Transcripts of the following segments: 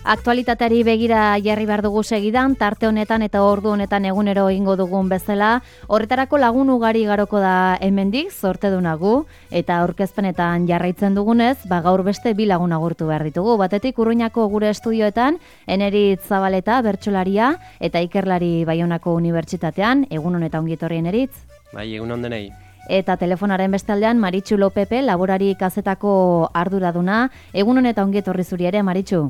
Aktualitateari begira jarri behar dugu segidan, tarte honetan eta ordu honetan egunero egingo dugun bezala, horretarako lagun ugari garoko da hemendik, zortedunagu, eta aurkezpenetan jarraitzen dugunez, gaur beste bi lagun agurtu behar ditugu. Batetik Urruñako gure estudioetan, Eneritz Zabaleta, bertsolaria, eta Ikerlari Baionako Unibertsitatean, egun honetan ongi etorri Eneritz. Bai, egun denei. Eta telefonaren bestaldean Maritxu Lopepe, laborari kazetako arduraduna, egun honetan ongi etorri zuri ere, Maritxu.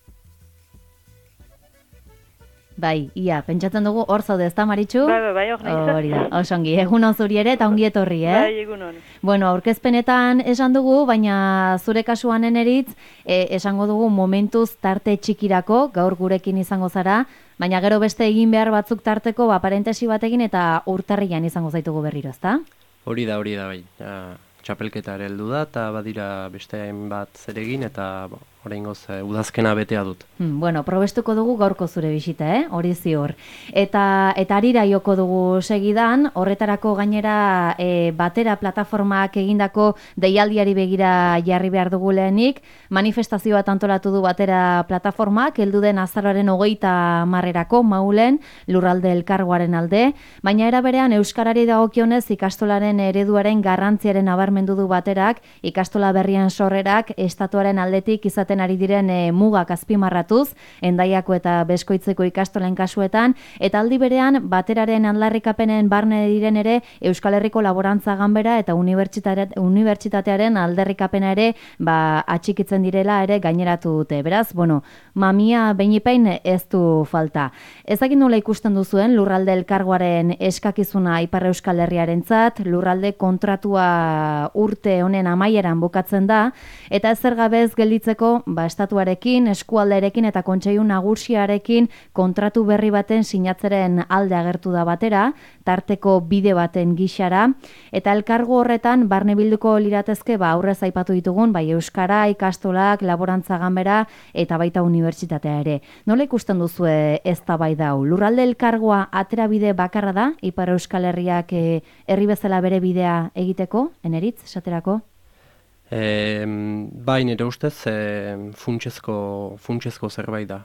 Bai, ia, pentsatzen dugu hor zaude, ezta Maritxu? Bai, hor nahi. Hori da, osongi, egun on zuri ere eta ongi etorri, Bai, egun on. Bueno, aurkezpenetan esan dugu, baina zure kasuan Eneritz, esango dugu momentuz tarte txikirako, gaur gurekin izango zara, baina gero beste egin behar batzuk tarteko, parentesi batekin eta urtarrian izango zaitugu berriro, ezta? Hori da, bai. Txapelketa ere heldu da, eta badira beste hainbat zeregin, eta oraingoz udazkena betea dut. Bueno, probestuko dugu gaurko zure bisita, hori ziur. Eta harira joko dugu segidan, horretarako gainera batera plataformak egindako deialdiari begira jarri behar dugu lehenik, manifestazio bat antolatu du batera plataformak, heldu den azaroaren 30 Maulen, lurralde elkargoaren alde, baina era berean euskarari dagokionez ikastolaren ereduaren garrantziaren nabarmendu du baterak, ikastola berrien sorrerak estatuaren aldetik izaten ari diren mugak azpimarratuz, Hendaiako eta Beskoitzeko ikastolen kasuetan, eta aldi berean bateraren aldarrikapenen barne diren ere Euskal Herriko Laborantza Ganbera eta unibertsitatearen aldarrikapena ere atxikitzen direla ere gaineratu dute. Beraz, mamia beinipein ez du falta. Ezagin nola ikusten duzuen lurralde elkargoaren eskakizuna Ipar Euskal Herriarentzat, lurralde kontratua urte honen amaieran bukatzen da, eta ezer gabez gelditzeko estatuarekin, eskualdearekin eta kontseilu nagusiarekin kontratu berri baten sinatzeren alde agertu da batera, tarteko bide baten gixara, eta elkargo horretan barne bilduko liratezke aurrez aipatu ditugun, euskara, ikastolak, laborantza ganbera eta baita unibertsitatea ere. Nola ikusten duzue eztabaida hau? Lurralde elkargoa atera bide bakarra da, Ipar Euskal Herriak herri bezala bere bidea egiteko, Eneritz, esaterako? Bai, nire ustez, funtsezko zerbait da.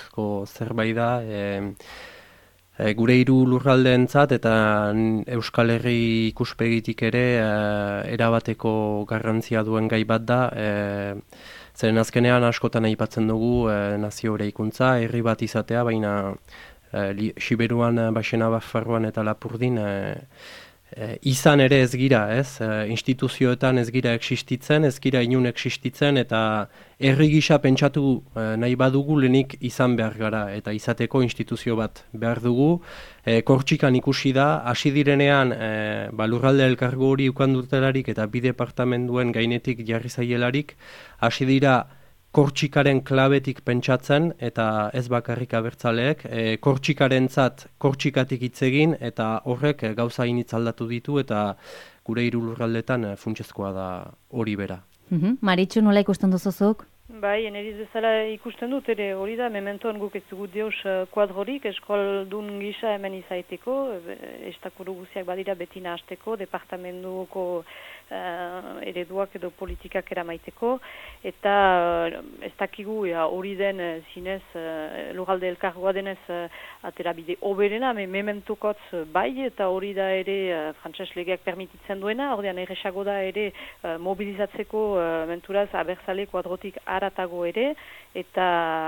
Gure hiru lurraldeentzat eta Euskal Herri ikuspegitik ere erabateko garrantzia duen gai bat da. Zeren azkenean askotan aipatzen dugu nazio eraikuntza, herri bat izatea, baina Siberuan, Baxena Bafarroan eta Lapurdin izan ere ez gira, instituzioetan ez gira existitzen, ez gira inun existitzen, eta herri gisa pentsatu nahi badugu lehenik izan behar gara, eta izateko instituzio bat behar dugu. Kortxikan ikusi da, hasi direnean lurralde elkargo hori ukandutelarik eta bi departamenduen gainetik jarri zaielarik, hasi dira Kortxikaren klabetik pentsatzen, eta ez bakarrik abertzaleek, Kortxikarentzat Kortxikatik hitz egin, eta horrek gauza initz aldatu ditu, eta gure hiru lurraldetan funtsezkoa da hori bera. Maritxu, nola ikusten duzuzuk? Bai, Eneritz bezala ikusten dut, ere hori da, mementoan guk ez dugu deus kuadrorik, eskoldun gisa hemen izaiteko, estakuru guziak badira beti nahasteko, departamentuko ereduak edo politikak eramaiteko, eta ez dakigu hori den zinez lurralde elkargoa denez aterabide oberena, mementukotz bai, eta hori da ere frantses legeak permititzen duena, ordean erresago da ere mobilizatzeko menturaz abertzale kuadrotik aratago ere, eta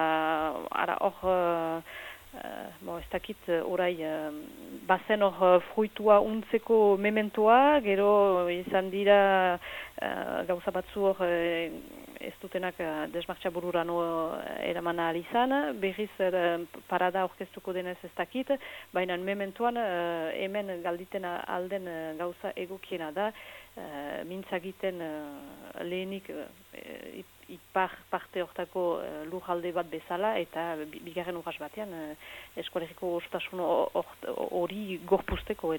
hor ez dakit orai bazen hor fruitua untzeko mementoa, gero izan dira gauza batzu hor ez dutenak desmartxa bururano eraman ahal izan, berriz parada orkestuko denez ez dakit, baina mementoan hemen galditen alden gauza egokiena da, mintzagiten lehenik ipar parte hortako lurralde bat bezala, eta bigarren urras batean eskolegiko ostasun hori gorpuzteko ere.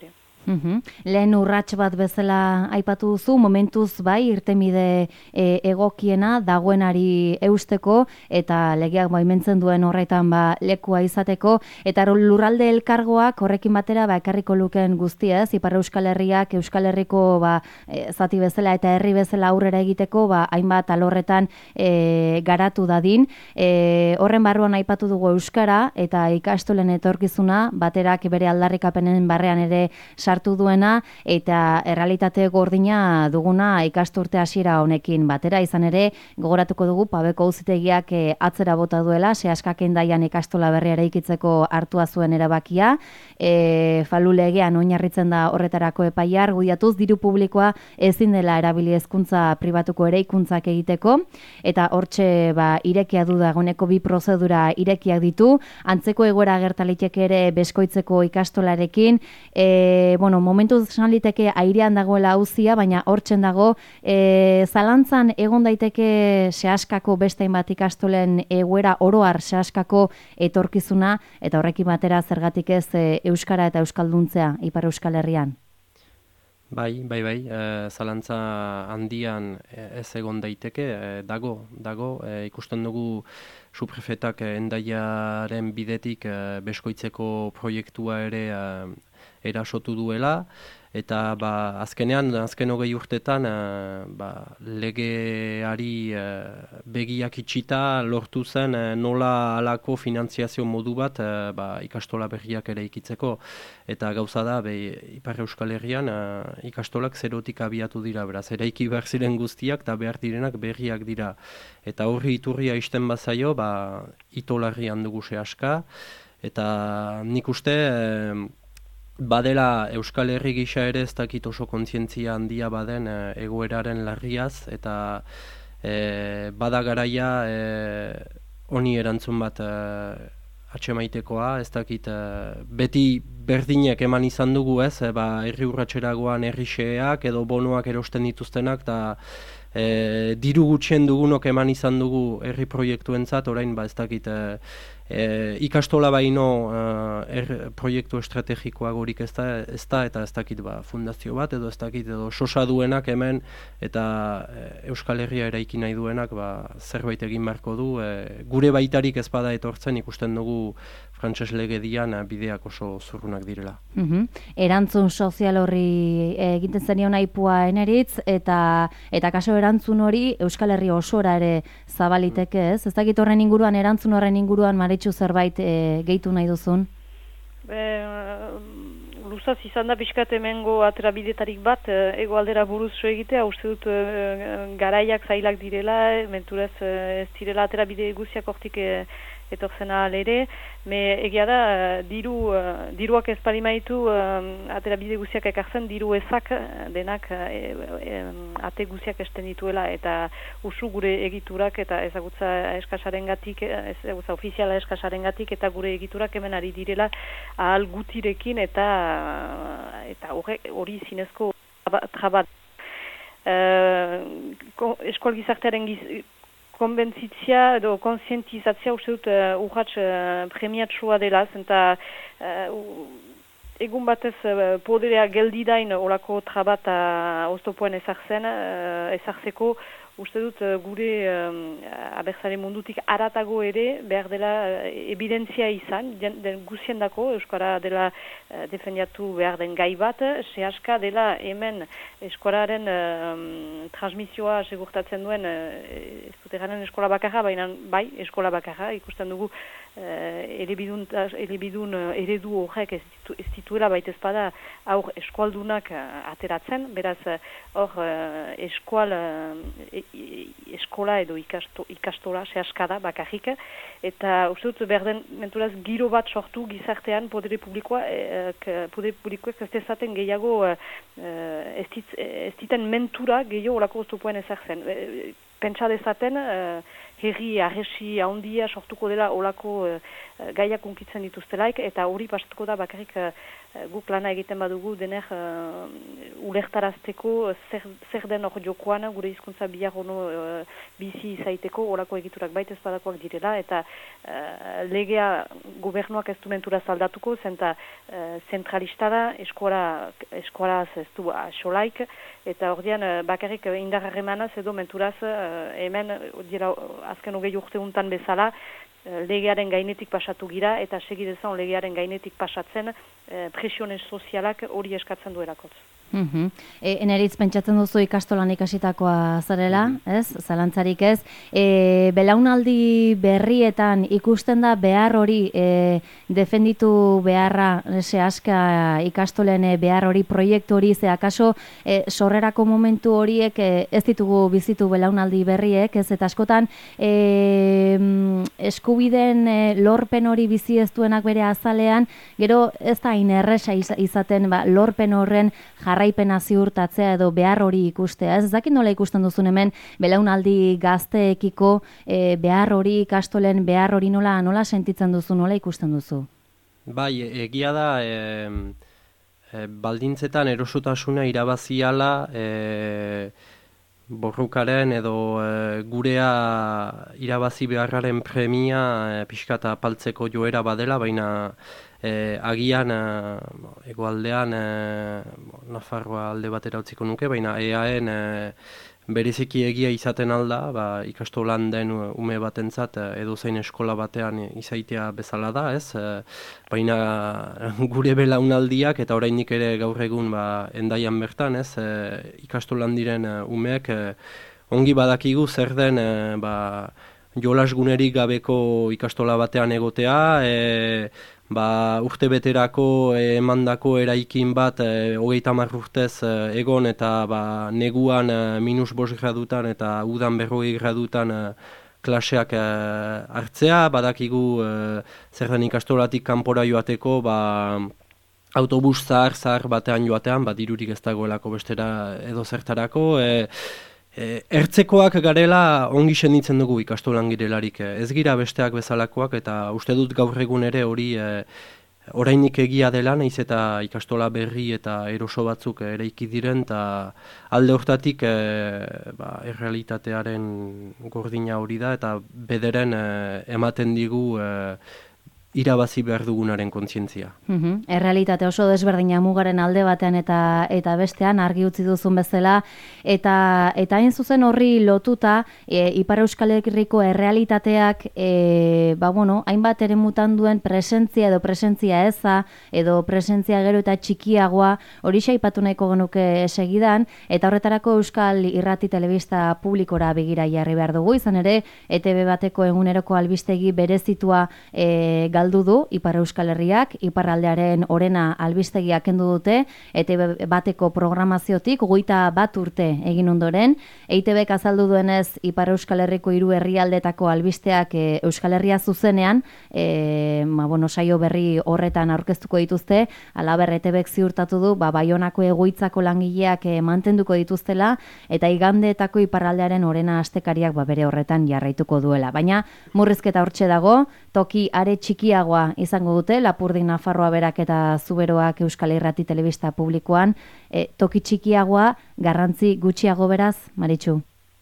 Lehen urrats bat bezala aipatu duzu, momentuz bai, irtenbide egokiena dagoenari eusteko eta legeak baimentzen duen horretan lekua izateko, eta lurralde elkargoak horrekin batera ekarriko luken guztia, Ipar Euskal Herriak Euskal Herriko zati bezala eta herri bezala aurrera egiteko hainbat alorretan garatu dadin. Horren barruan aipatu dugu euskara eta ikastolen etorkizuna baterak bere aldarrikapenen barrean ere sartu duena, eta errealitate gordina duguna ikasturte hasiera honekin batera. Izan ere, gogoratuko dugu Pabeko auzitegiak atzera bota duela, Seaskak Hendaian ikastola berria eraikitzeko hartua zuen erabakia. Falu legean oinarritzen da horretarako epaia, argudiatuz diru publikoa ezin dela erabili hezkuntza pribatuko eraikuntzak egiteko, eta hortxe irekia du dagoeneko 2 prozedura irekiak ditu. Antzeko egoera gertaliteke ere Beskoitzeko ikastolarekin. Momentuz esan liteke airean dagoela auzia, baina hortzen dago, zalantzan egon daiteke Seaskako beste hainbat ikastolen egoera oroar Seaskako etorkizuna, eta horrekin batera zergatik ez euskara eta euskalduntzea Ipar Euskal Herrian. Bai, zalantza handian ez egon daiteke, dago, ikusten dugu suprefetak Hendaiaren bidetik Beskoitzeko proiektua ere erasotu duela, eta azken 20 urtetan legeari begiak itxita lortu zen nola halako finantziazio modu bat ikastola berriak ere ikitzeko, eta gauza da Ipar Euskal Herrian ikastolak zerotik abiatu dira, beraz eraiki behar ziren guztiak eta behar direnak berriak dira, eta horri iturria isten bazaio itolarrian dugu Seaska, eta nik uste badela Euskal Herri gisa ere ez dakit oso kontzientzia handia baden egoeraren larriaz, eta bada garaia honi erantzun bat atxemaitekoa, ez dakit beti berdinek eman izan dugu ez, herri urratxeragoan herri xeak edo bonoak erosten dituztenak, eta diru gutxien dugunok eman izan dugu herri proiektuentzat, orain ez dakit ikastola baino proiektu estrategikoa gorik ez da, eta ez dakit fundazio bat, edo ez dakit edo sosa duenak hemen, eta Euskal Herria eraiki nahi duenak zerbait egin beharko du, gure baitarik ez bada etortzen ikusten dugu frantses legedian bideak oso zurrunak direla. Erantzun sozial horri egiten zenion aipua eneritz, eta kaso erantzun hori Euskal Herri osora ere zabaliteke ez? Ez dakit horren inguruan, erantzun horren inguruan Maritxu zerbait gehitu nahi duzun? Luzaz izan da pixkat hemengo aterabidetarik bat, egoaldera buruz so egitea, uste dut garaiak zailak direla, menturez ez direla aterabide guziak hortik etortzen ahal ere, egia da diruak ez parimaitu aterabide guziak ekartzen, diru ezak denak ate guziak esten dituela, eta usu gure egiturak eta ezagutza eskasarengatik, ezagutza ofiziala eskasarengatik, eta gure egiturak hemen ari direla ahal gutirekin, eta hori zinezko trabat. Eskual gizartearen konbentzitzia edo konsientizatzia uste dut urratx premiatsua dela, eta egun batez poderea geldidain olako trabata oztopoen ezartzeko, uste dut gure abertzale mundutik aratago ere behar dela evidentzia izan, guzien dako euskara dela defendiatu behar den gai bat, Seaska dela hemen eskolaren transmisioa segurtatzen duen, ez dut eganen eskola bakarra, baina bai eskola bakarra, ikusten dugu elebidun eredu horrek ez dituela baita ezpada aur eskualdunak ateratzen, beraz hor eskola edo ikastola Seaskada bakarrik, eta uste dut behar den menturaz giro bat sortu gizartean podere publikoak ez dezaten gehiago ez diten mentura gehiago olako oztopoen ezartzen. Pentsa dezaten herri arresi handia sortuko dela olako gaiak unkitzen dituztelaik, eta hori pasatuko da bakarrik guk lana egiten badugu dener ulertarazteko zer den hor jokoan gure hizkuntza bihar ono bizi izaiteko horako egiturak baita ez badakoak direla, eta legea gobernuak ez du menturaz aldatuko, zenta zentralista da, eskoraz ez du asolaik, eta ordean bakarrik indarraremanaz edo menturaz hemen dira azken 20 urte untan bezala legearen gainetik pasatu gira, eta segidezan legearen gainetik pasatzen presiones sozialak hori eskatzen duelakotz. Eneritz, pentsatzen duzu ikastolan ikasitakoa zarela, ez? Zalantzarik ez. Belaunaldi berrietan ikusten da behar hori defenditu beharra, aska ikastolen behar hori, proiektu hori, ze akaso sorrerako momentu horiek ez ditugu bizitu belaunaldi berriek, ez? Eta askotan eskubideen lorpen hori bizi ez duenak bere azalean, gero ez da inerresa izaten lorpen horren jarraipena ziurtatzea edo behar hori ikustea. Ez dakit nola ikusten duzun hemen belaunaldi gazteekiko behar hori, ikastolen behar hori nola sentitzen duzu, nola ikusten duzu? Bai, egia da baldintzetan erosotasuna irabaziala borrukaren edo gurea irabazi beharraren premia pixkata paltzeko joera badela, baina agian egoaldean Nafarroa alde batera utziko nuke, baina EAen bereziki egia izaten alda, ikastolan den ume batentzat edozein eskola batean izaitea bezala da, ez? Baina gure belaunaldiak eta oraindik ere gaur egun Hendaian bertan, ez? Ikastolan diren umeek ongi badakigu zer den jolasgunerik gabeko ikastola batean egotea, urte beterako emandako eraikin bat 30 urtez egon eta neguan -5 gradutan eta udan 40 gradutan klaseak hartzea, badakigu zer den ikastolatik kanpora joateko autobus zahar batean joatean, dirurik ez dagoelako bestera edo zertarako. Ertzekoak garela ongi senditzen dugu ikastolan girelarik. Ez gira besteak bezalakoak, eta uste dut gaur egun ere hori orainik egia dela, nahiz eta ikastola berri eta eroso batzuk eraiki diren, eta alde hortatik errealitatearen gordina hori da, eta bederen ematen digu irabazi behar dugunaren kontzientzia. Errealitate oso desberdina mugaren alde batean eta bestean argi utzi duzun bezala, eta hain zuzen horri lotuta Ipar Euskal Herriko errealitateak hainbat eremutan duen presentzia edo presentzia eza edo presentzia gero eta txikiagoa, hori aipatu nahiko genuke segidan, eta horretarako Euskal Irrati Telebista publikora begira jarri behar dugu, izan ere ETB bateko eguneroko albistegi berezitua galdu du Ipar Euskal Herriak, iparraldearen orena albistegiak kendu dute, ETB bateko programaziotik 21 urte egin ondoren. EITBek azaldu duenez Ipar Euskal Herriko 3 herrialdetako albisteak Euskal Herria zuzenean, saio berri horretan aurkeztuko dituzte, halaber ETBek ziurtatu du Baionako egoitzako langileak mantenduko dituztela, eta igandeetako iparraldearen orena astekariak bere horretan jarraituko duela. Baina murrizketa hortxe dago, toki are txikiagoa izango dute, Lapurdi Nafarroa berak eta Zuberoak Euskal Irrati Telebista publikoan, toki txikiagoa, garrantzi gutxiago beraz, Maritxu?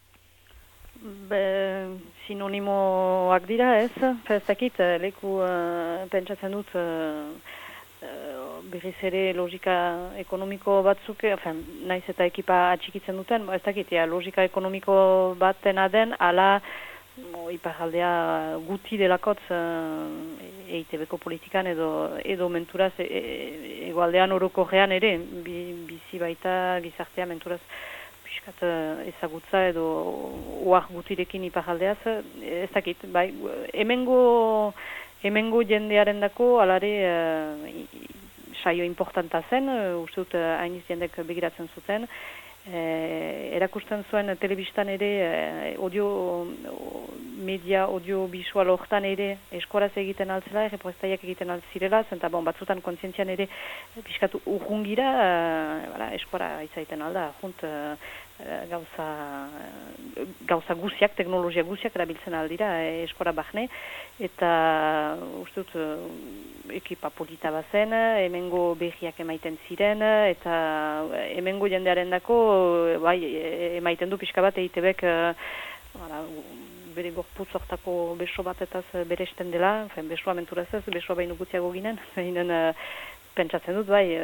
Sinonimoak dira, ez? Ez dakit, leku pentsatzen dut berriz ere logika ekonomiko batzuk, naiz eta ekipa atxikitzen duten, ez dakit, logika ekonomiko batena den, ala iparraldea guti delakotz EITBko politikan edo menturaz egoaldean orokorrean ere bizi baita gizartea menturaz piskat ezagutza edo oak gutirekin iparraldeaz, ez dakit, hemengo jendearen dako alare saio importanta zen, uste dut hainiz jendek begiratzen zuten, erakusten zuen telebistan ere media audiovisual hortan ere eskoraz egiten altzela, erreportaiak egiten altzirela, zenta batzutan kontzientzian ere piskatu urrungira eskora izaiten alda, junt gauza guziak, teknologia guziak erabiltzen aldira eskola bahne, eta uste dut ekipa polita bazen, hemengo behiak emaiten ziren, eta hemengo jendearen dako, bai, emaiten du pixka bat EITB-ek bere gorputz hortako beso batetaz beresten dela, besoa menturaz ez, besoa baino gutxiago ginen, pentsatzen dut, bai,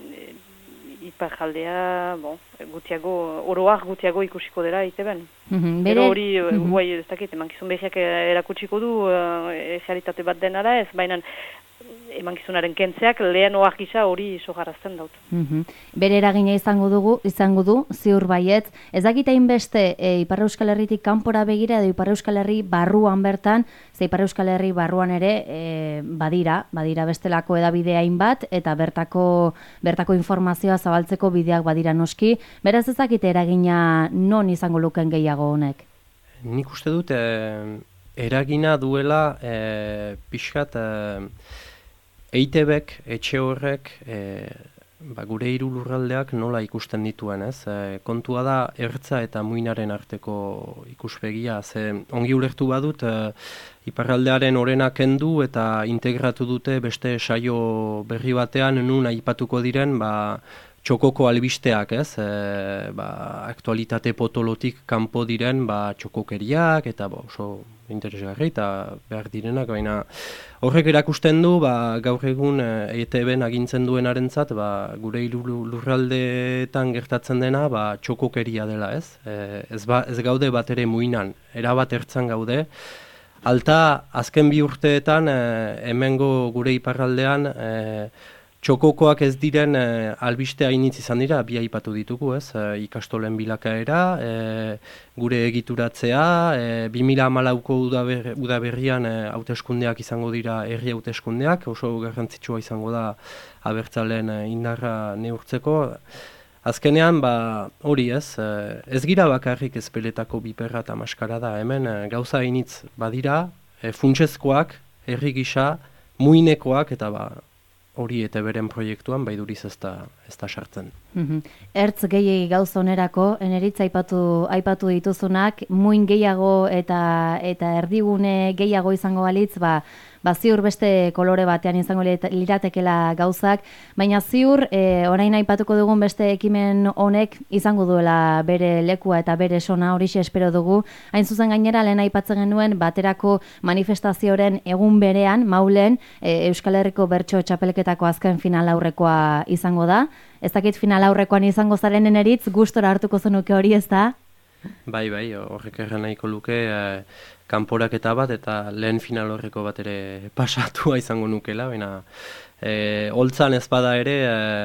iparjaldea, gutiago, oroak gutiago ikusiko dela EITB-en. Bero hori, guai, ez dakit, emankizun behiak erakutsiko du, realitate bat denara ez, baina emankizunaren kentzeak lehen oak gisa hori sogarazten daut. Bere eragina izango du, ziur baiet. Ez dakit hainbeste Ipar Euskal Herritik kanpora begira edo Ipar Euskal Herri barruan bertan, ze Ipar Euskal Herri barruan ere badira bestelako edabide hainbat eta bertako informazioa zabaltzeko bideak badira noski. Beraz ez dakit eragina non izango luken gehiago honek? Nik uste dut eragina duela pixkat EITB-ek, etxe horrek, gure hiru lurraldeak nola ikusten dituen, ez? Kontua da ertza eta muinaren arteko ikuspegia, ze ongi ulertu badut, iparraldearen orena kendu eta integratu dute beste saio berri batean nun aipatuko diren, txokoko albisteak, ez? Aktualitate potolotik kanpo diren txokokeriak eta oso interesgarri eta behar direnak, baina horrek erakusten du gaur egun EITB-en agintzen duenarentzat gure hiru lurraldeetan gertatzen dena txokokeria dela, ez? Ez gaude bat ere muinan, erabat ertzan gaude. Alta, azken 2 urteetan hemengo gure iparraldean txokokoak ez diren albiste hainitz izan dira, bi aipatu ditugu, ez? Ikastolen bilakaera, gure egituratzea, 2014ko udaberrian hauteskundeak izango dira herri hauteskundeak, oso garrantzitsua izango da abertzaleen indarra neurtzeko. Azkenean, hori ez, ez gira bakarrik ezpeletako biperra eta maskara da, hemen gauza hainitz badira, funtsezkoak, herri gisa, muinekoak eta hori eta beren proiektuan duriz ez da sartzen. Ertz gehiegi gauza onerako, eneritz aipatu dituzunak, muin gehiago eta erdigune gehiago izango balitz, ziur beste kolore batean izango liratekela gauzak, baina ziur orain aipatuko dugun beste ekimen honek izango duela bere lekua eta bere sona, horixe espero dugu. Hain zuzen gainera, lehen aipatzen genuen baterako manifestazioaren egun berean, Maulen, Euskal Herriko bertso txapelketako azken final aurrekoa izango da. Ez dakit final aurrekoan izango zarenen eritz, gustora hartuko zenuke hori, ez da? Bai, horrek erran nahiko luke kanporaketa bat eta lehen final horreko bat ere pasatua izango nukela, baina holtzan ez bada ere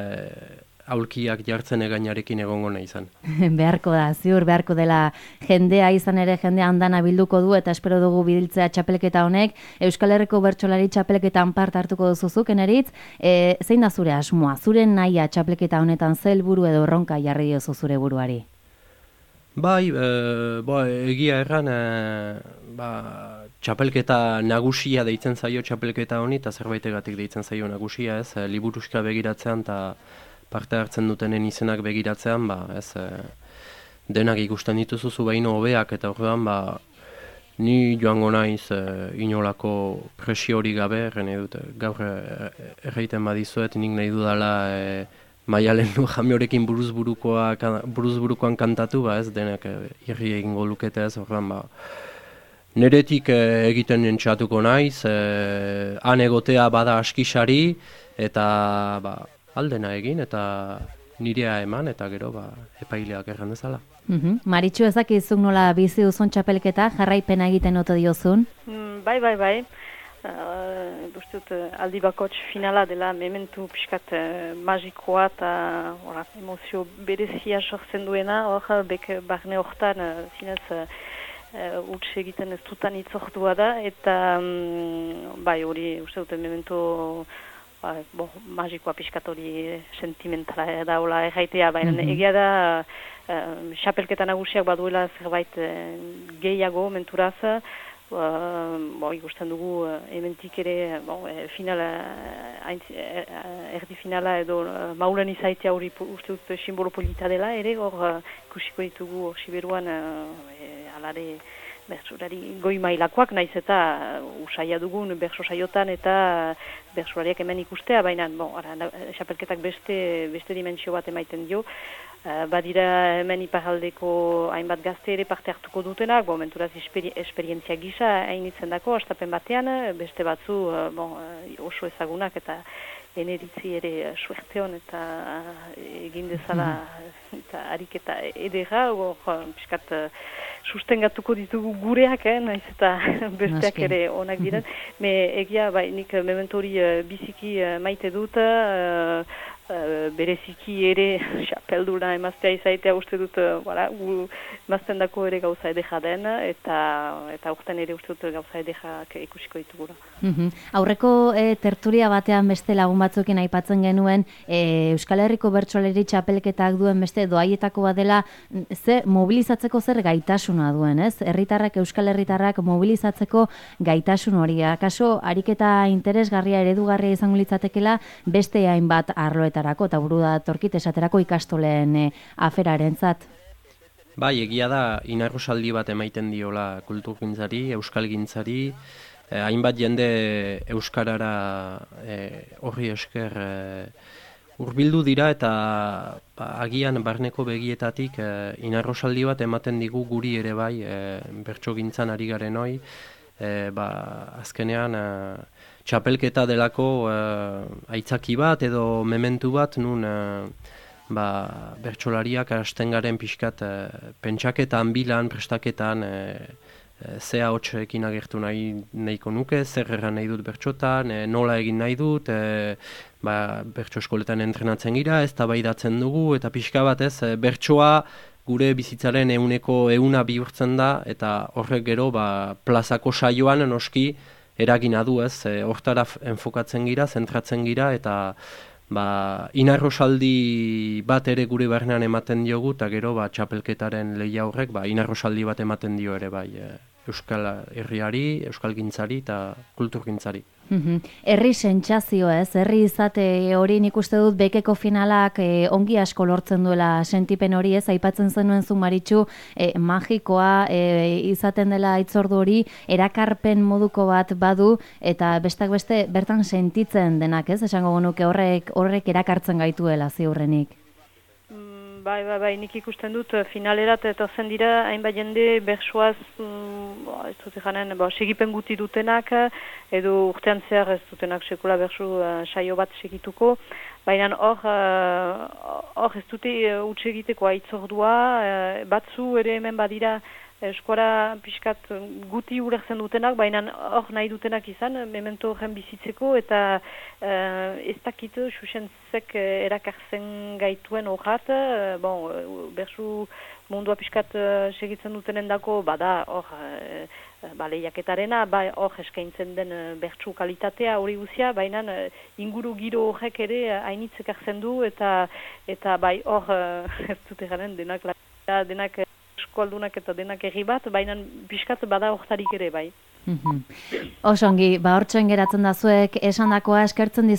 aulkiak jartzen egainarekin egongo nahi izan. Beharko da, ziur beharko dela jendea izan ere, jendea andana bilduko du eta espero dugu biltzea txapelketa honek. Euskal Herriko bertsolari txapelketan parte hartuko duzuzuk, eneritz, zein da zure asmoa? Zure nahia txapelketa honetan ze helburu edo erronka jarri diozu zure buruari? Bai, egia erran, txapelketa nagusia deitzen zaio txapelketa honi, eta zerbaitegatik deitzen zaio nagusia, ez, liburuska begiratzean eta parte hartzen dutenen izenak begiratzean, denak ikusten dituzu baino hobeak, eta horrean, ni joango naiz inolako presio hori gabe, gaur erraiten badizuet, nik nahi dudala Maialen Jamiorekin buruzburukoan kantatu, ez denak irri egingo lukete ez, horrean neretik egiten nintxatuko naiz, han egotea bada askisari, eta aldena egin, eta nirea eman, eta gero epaileak erran dezala. Maritxu, ezakizuk nola bizi duzun txapelketa, jarraipena egiten ote diozun? Bai. Duztut aldi bakots finala dela mementu pixkat magikoa eta emozio berezia sortzen duena, bek barne hortan zinez huts egiten ez dutan itzordua da, eta bai hori uste dute mementu magikoa pixkat hori sentimentala da hola erraitea, baina egia da xapelketa nagusiak baduela zerbait gehiago menturaz, ikusten dugu hementik ere finala, erdi finala edo maulen izaitea hori uste dut simbolo polita dela ere, hor ikusiko ditugu hor Siberuan alare bertsolari goi mailakoak, naiz eta usaia dugun bertso saiotan eta bertsolariak hemen ikustea, baina xapelketak beste dimentsio bat emaiten dio. Badira hemen iparraldeko hainbat gazte ere parte hartuko dutenak, menturaz esperientzia gisa hainitzen dako, astapen batean, beste batzu oso ezagunak eta eneritzi ere suerteon eta egin dezala eta ariketa edera, piskat sustengatuko ditugu gureak, naiz eta besteak ere onak diren. Egia, nik memento hori biziki maite dut, bereziki ere xapelduna emaztea izaitea uste dut emazten dako ere gauza edeja den eta urten ere uste dut gauza edejak ikusiko ditugura. Aurreko tertulia batean beste lagun batzuekin aipatzen genuen Euskal Herriko bertsoleri txapelketak duen beste doaietako bat dela mobilizatzeko zer gaitasuna duen, ez? Euskal herritarrak mobilizatzeko gaitasun hori. Akaso ariketa interesgarria eredugarria izango litzatekela beste hainbat arloetarako eta buru da torkit esaterako ikastoleen aferarentzat. Bai, egia da inarrosaldi bat emaiten diola kulturgintzari, euskalgintzari, hainbat jende euskarara horri esker hurbildu dira eta agian barneko begietatik inarrosaldi bat ematen digu guri ere bai bertsogintzan ari garen hoi, azkenean txapelketa delako aitzaki bat edo mementu bat nun bertsolariak hasten garen pixkat pentsaketan, bilan, prestaketan zea hotxekin agertu nahiko nuke, zer erran nahi dut bertxotan, nola egin nahi dut, bertso eskoletan entrenatzen gira, ez tabaidatzen dugu, eta pixka bat bertsoa gure bizitzaren 100% bihurtzen da, eta horrek gero plazako saioan noski eragina du, hortara enfokatzen gira, zentratzen gira, eta inarrosaldi bat ere gure barnean ematen diogu, eta gero txapelketaren lehia horrek inarrosaldi bat ematen dio ere Euskal Herriari, Euskalgintzari eta Kulturgintzari. Herri sentsazio herri izate hori nik uste dut bekeko finalak ongi asko lortzen duela sentipen hori aipatzen zenuen zu Maritxu, magikoa izaten dela itzordu hori, erakarpen moduko bat badu eta bestak beste bertan sentitzen denak, esango genuke horrek erakartzen gaituela ziurrenik. Bai, nik ikusten dut finalerat eta zen dira hainbat jende bertsoaz ez dute janen segipen guti dutenak edo urtean zehar ez dutenak sekula bertso saio bat segituko, baina hor ez dute utxe egiteko aitzordua, batzu ere hemen badira eskora pixkat guti ulertzen dutenak, baina hor nahi dutenak izan, memento horren bizitzeko, eta ez dakit xuxentzek erakartzen gaituen horrat, bersu mundua pixkat segitzen dutenen dako, bada hor lehiaketarena, hor eskaintzen den bertsu kalitatea hori guzia, baina inguru giro horrek ere hainitzek hartzen du, eta bai hor ez dute garen denak eskualdunak eta denak erri bat, baina pixkat bada hortarik ere bai. Osongi, hortxoen geratzen da zuek esandakoa eskertzen